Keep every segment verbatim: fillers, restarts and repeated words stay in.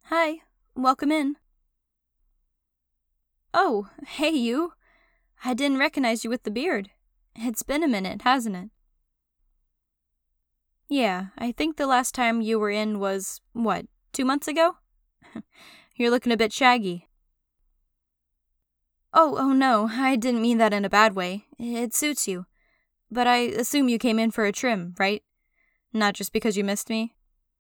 Hi, welcome in. Oh, hey you. I didn't recognize you with the beard. It's been a minute, hasn't it? Yeah, I think the last time you were in was, what, two months ago? You're looking a bit shaggy. Oh, oh no, I didn't mean that in a bad way. It suits you. But I assume you came in for a trim, right? Not just because you missed me?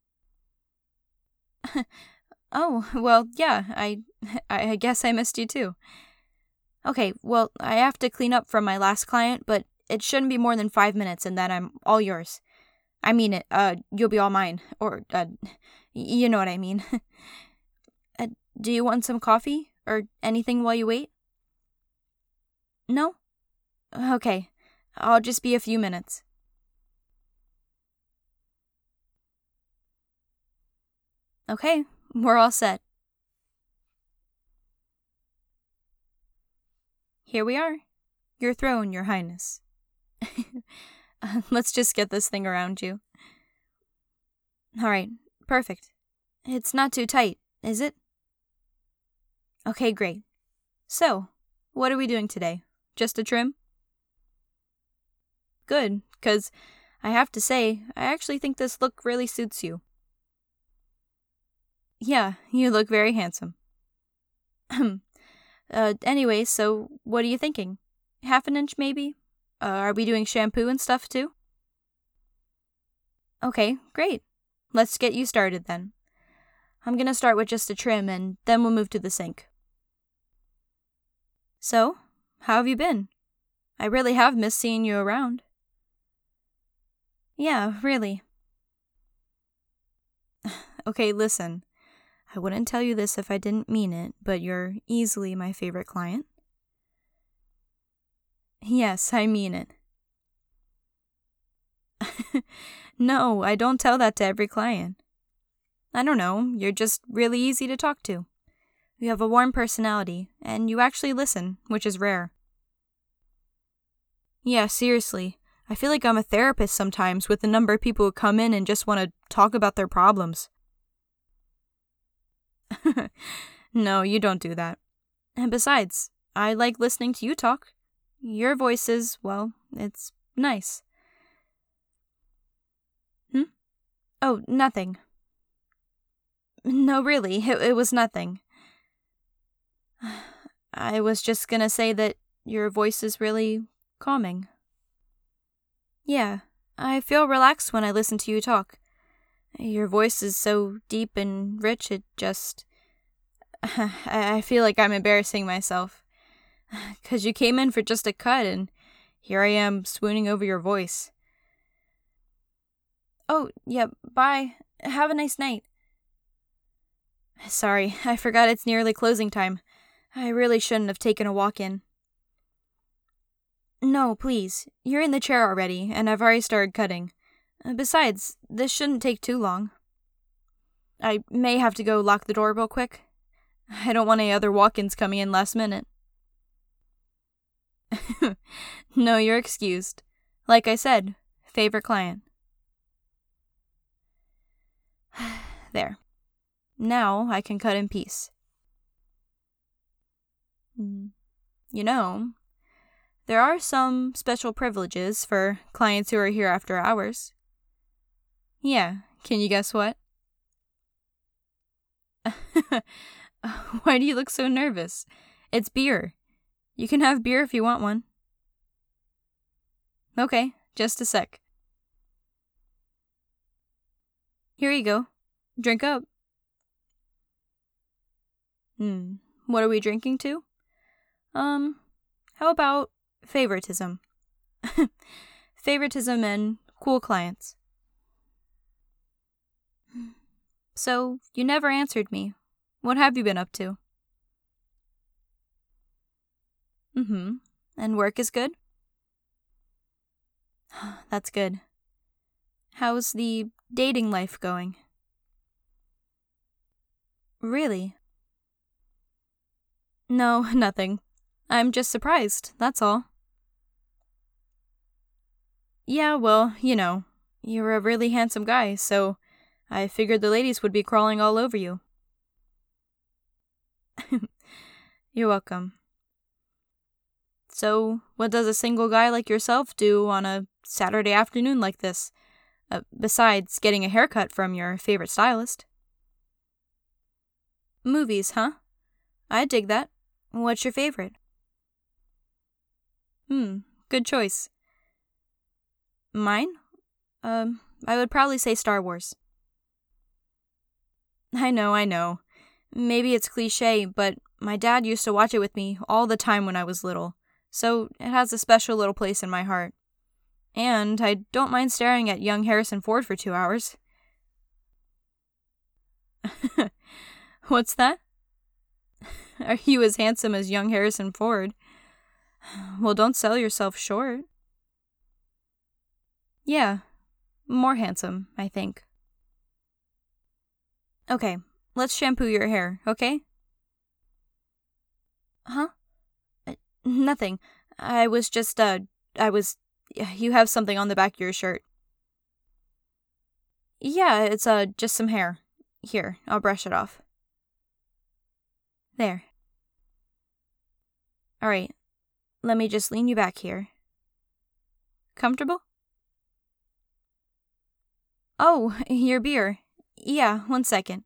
Oh, well, yeah, I, I guess I missed you too. Okay, well, I have to clean up from my last client, but it shouldn't be more than five minutes and then I'm all yours. I mean it, uh, you'll be all mine. Or, uh, you know what I mean. uh, do you want some coffee? Or anything while you wait? No? Okay, I'll just be a few minutes. Okay, we're all set. Here we are. Your throne, your highness. Let's just get this thing around you. Alright, perfect. It's not too tight, is it? Okay, great. So, what are we doing today? Just a trim? Good, because I have to say, I actually think this look really suits you. Yeah, you look very handsome. uh, anyway, so what are you thinking? Half an inch, maybe? Uh, are we doing shampoo and stuff too? Okay, great. Let's get you started then. I'm gonna start with just a trim and then we'll move to the sink. So, how have you been? I really have missed seeing you around. Yeah, really. Okay, listen. I wouldn't tell you this if I didn't mean it, but you're easily my favorite client. Yes, I mean it. No, I don't tell that to every client. I don't know, you're just really easy to talk to. You have a warm personality, and you actually listen, which is rare. Yeah, seriously. I feel like I'm a therapist sometimes with the number of people who come in and just want to talk about their problems. No, you don't do that. And besides, I like listening to you talk. Your voice is, well, it's nice. Hmm? Oh, nothing. No, really, it, it was nothing. I was just gonna say that your voice is really calming. Yeah, I feel relaxed when I listen to you talk. Your voice is so deep and rich, it just. I feel like I'm embarrassing myself. Because you came in for just a cut, and here I am swooning over your voice. Oh, yeah, bye. Have a nice night. Sorry, I forgot it's nearly closing time. I really shouldn't have taken a walk in. No, please. You're in the chair already, and I've already started cutting. Besides, this shouldn't take too long. I may have to go lock the door real quick. I don't want any other walk-ins coming in last minute. No, you're excused. Like I said, favorite client. There. Now I can cut in peace. You know, there are some special privileges for clients who are here after hours. Yeah, can you guess what? Why do you look so nervous? It's beer. You can have beer if you want one. Okay, just a sec. Here you go. Drink up. Hmm, what are we drinking to? Um, how about favoritism? Favoritism and cool clients. So, you never answered me. What have you been up to? Mm-hmm. And work is good? That's good. How's the dating life going? Really? No, nothing. I'm just surprised, that's all. Yeah, well, you know, you're a really handsome guy, so I figured the ladies would be crawling all over you. You're welcome. So, what does a single guy like yourself do on a Saturday afternoon like this? Uh, besides getting a haircut from your favorite stylist. Movies, huh? I dig that. What's your favorite? Hmm, good choice. Mine? Um, I would probably say Star Wars. I know, I know. Maybe it's cliche, but my dad used to watch it with me all the time when I was little, so it has a special little place in my heart. And I don't mind staring at young Harrison Ford for two hours. What's that? Are you as handsome as young Harrison Ford? Well, don't sell yourself short. Yeah, more handsome, I think. Okay, let's shampoo your hair, okay? Huh? Uh, nothing. I was just, uh, I was. You have something on the back of your shirt. Yeah, it's, uh, just some hair. Here, I'll brush it off. There. Alright, let me just lean you back here. Comfortable? Oh, your beer. Yeah, one second.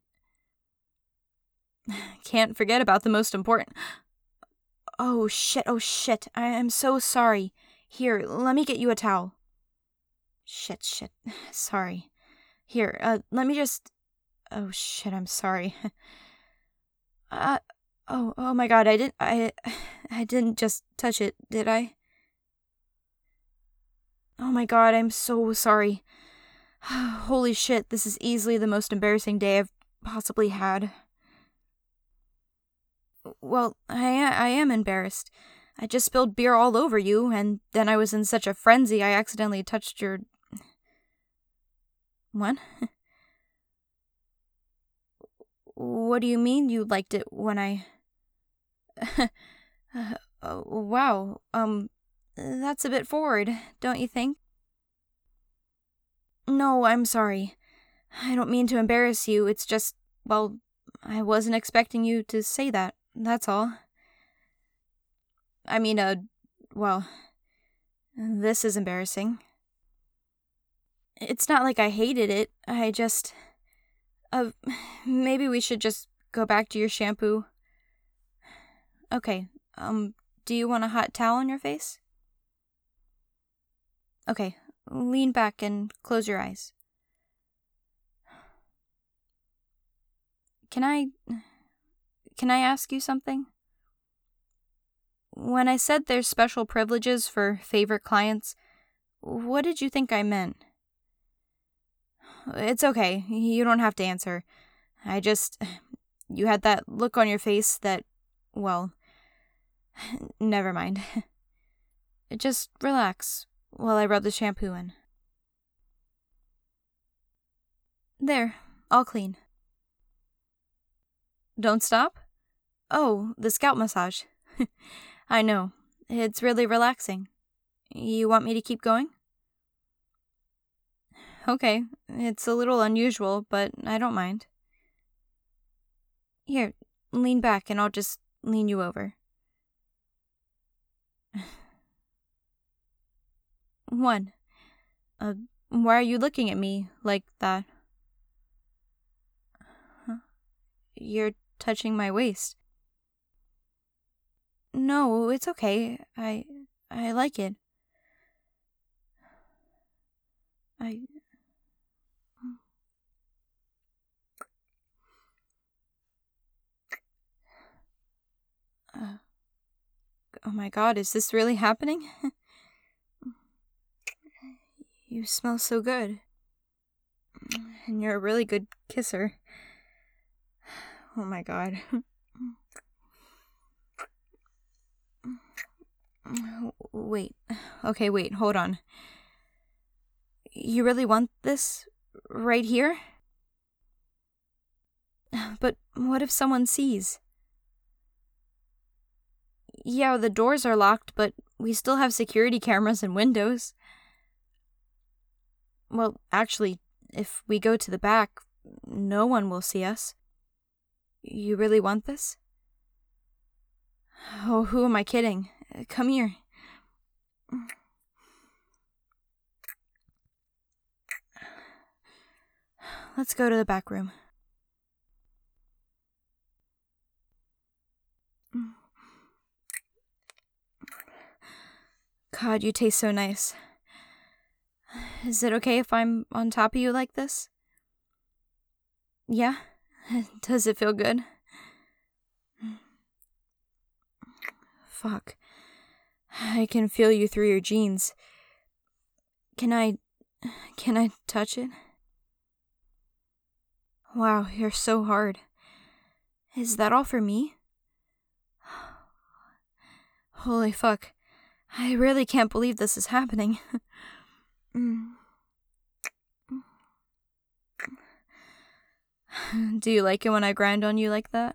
Can't forget about the most important. Oh shit, oh shit, I am so sorry. Here, let me get you a towel. Shit, shit, sorry. Here, uh, let me just. Oh shit, I'm sorry. uh, oh, oh my god, I didn't, I, I didn't just touch it, did I? Oh my god, I'm so sorry. Holy shit, this is easily the most embarrassing day I've possibly had. Well, I, I am embarrassed. I just spilled beer all over you, and then I was in such a frenzy I accidentally touched your. What? What do you mean you liked it when I. uh, oh, wow, um, that's a bit forward, don't you think? No, I'm sorry. I don't mean to embarrass you, it's just, well, I wasn't expecting you to say that, that's all. I mean, uh, well, this is embarrassing. It's not like I hated it, I just. Uh, maybe we should just go back to your shampoo. Okay, um, do you want a hot towel on your face? Okay, lean back and close your eyes. Can I. Can I ask you something? When I said there's special privileges for favorite clients, what did you think I meant? It's okay, you don't have to answer. I just. You had that look on your face that. Well. Never mind. Just relax while I rub the shampoo in. There, all clean. Don't stop? Oh, the scalp massage. I know. It's really relaxing. You want me to keep going? Okay, it's a little unusual, but I don't mind. Here, lean back and I'll just lean you over. One. Uh, why are you looking at me like that? Huh? You're touching my waist. No, it's okay. I I like it. I uh, Oh my god, is this really happening? You smell so good. And you're a really good kisser. Oh my god. Wait. Okay, wait, hold on. You really want this? Right here? But what if someone sees? Yeah, the doors are locked, but we still have security cameras and windows. Well, actually, if we go to the back, no one will see us. You really want this? Oh, who am I kidding? Come here. Let's go to the back room. God, you taste so nice. Is it okay if I'm on top of you like this? Yeah? Does it feel good? Fuck. I can feel you through your jeans. Can I... Can I touch it? Wow, you're so hard. Is that all for me? Holy fuck. I really can't believe this is happening. Do you like it when I grind on you like that?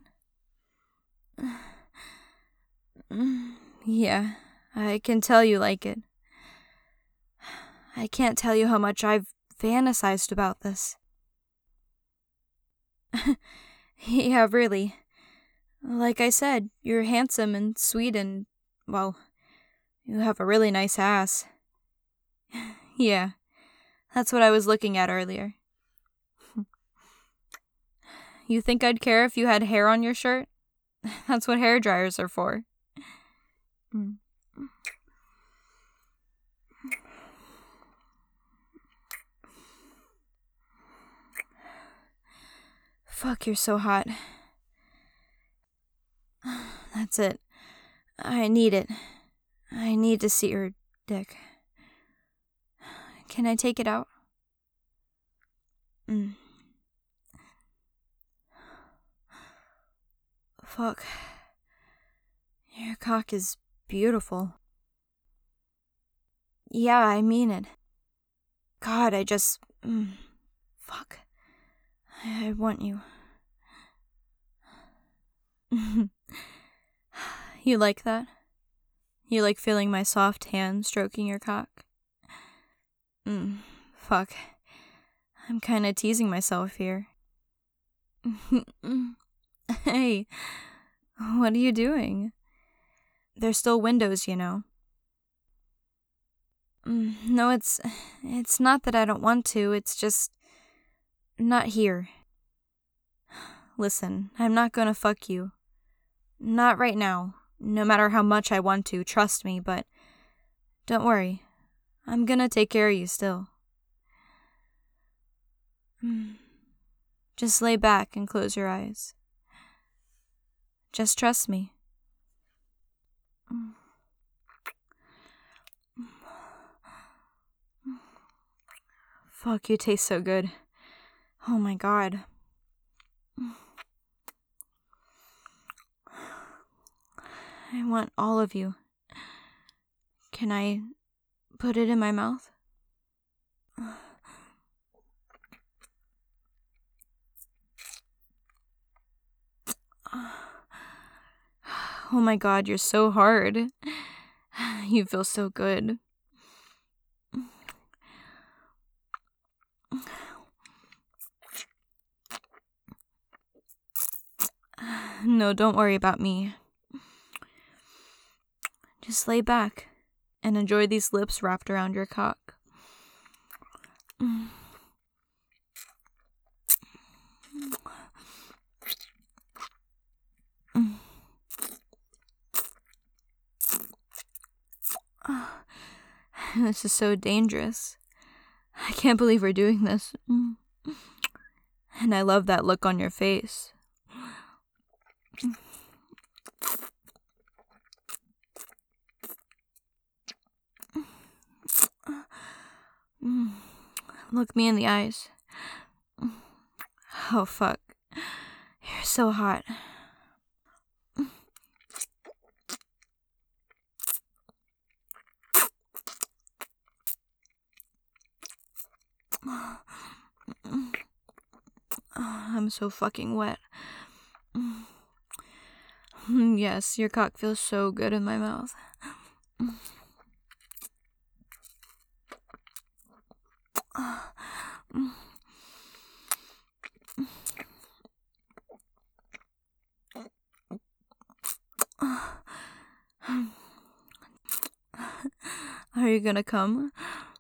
Yeah, I can tell you like it. I can't tell you how much I've fantasized about this. Yeah, really. Like I said, you're handsome and sweet and, well, you have a really nice ass. Yeah, that's what I was looking at earlier. You think I'd care if you had hair on your shirt? That's what hair dryers are for. Fuck, you're so hot. That's it. I need it. I need to see your dick. Can I take it out? Mm. Fuck. Your cock is beautiful. Yeah, I mean it. God, I just... Mm, fuck. I, I want you. You like that? You like feeling my soft hand stroking your cock? Mm, fuck. I'm kinda teasing myself here. Hey, what are you doing? There's still windows, you know. Mm, no, it's... It's not that I don't want to, it's just... Not here. Listen, I'm not gonna fuck you. Not right now. No matter how much I want to, trust me, but... Don't worry. I'm gonna take care of you still. Just lay back and close your eyes. Just trust me. Fuck, you taste so good. Oh my god. I want all of you. Can I put it in my mouth? Oh my god, you're so hard. You feel so good. No, don't worry about me. Just lay back and enjoy these lips wrapped around your cock. This is so dangerous. I can't believe we're doing this. And I love that look on your face. Look me in the eyes. Oh, fuck. You're so hot. I'm so fucking wet. Yes, your cock feels so good in my mouth. Are you gonna come?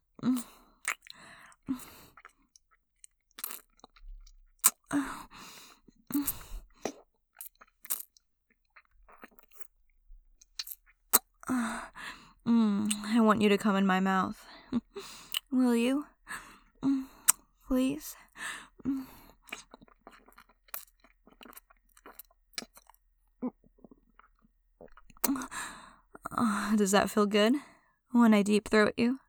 Mm, I want you to come in my mouth. Will you? Please? Oh, does that feel good? When I deep throat you?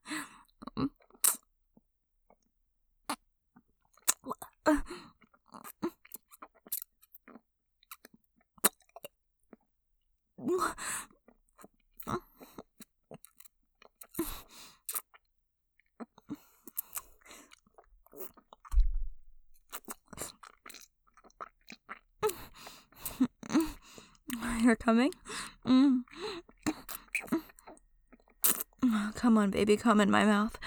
You're coming? Mm. Come on, baby, come in my mouth.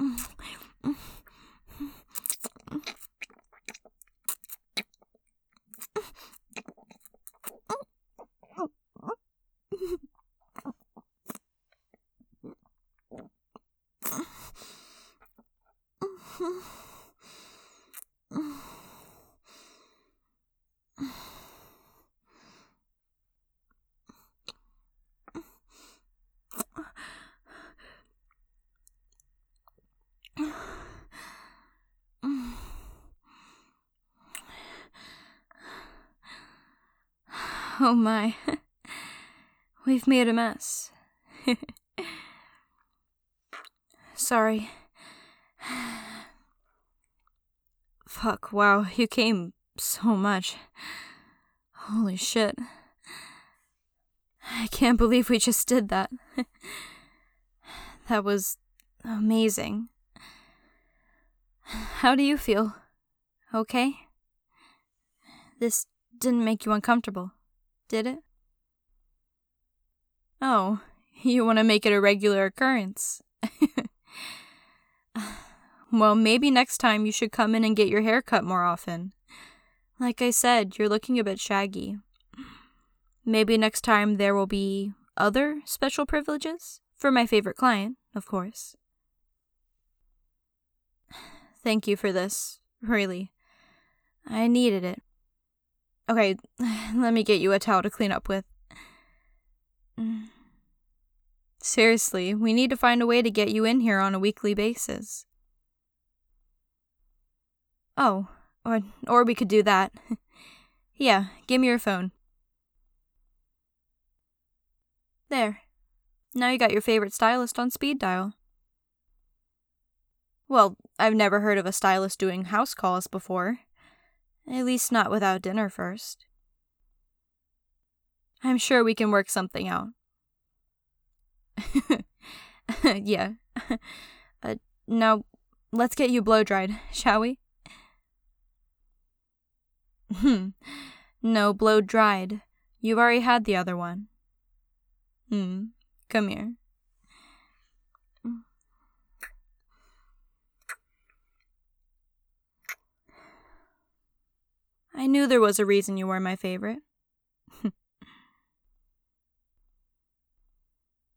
Oh my. We've made a mess. Sorry. Fuck, wow, you came so much. Holy shit. I can't believe we just did that. That was amazing. How do you feel? Okay? This didn't make you uncomfortable, did it? Oh, you want to make it a regular occurrence. Well, maybe next time you should come in and get your hair cut more often. Like I said, you're looking a bit shaggy. Maybe next time there will be other special privileges? For my favorite client, of course. Thank you for this, really. I needed it. Okay, let me get you a towel to clean up with. Seriously, we need to find a way to get you in here on a weekly basis. Oh, or, or we could do that. Yeah, give me your phone. There. Now you got your favorite stylist on speed dial. Well, I've never heard of a stylist doing house calls before. At least not without dinner first. I'm sure we can work something out. Yeah. uh, now, let's get you blow-dried, shall we? Hmm. No, blow-dried. You've already had the other one. Hmm. Come here. I knew there was a reason you were my favorite.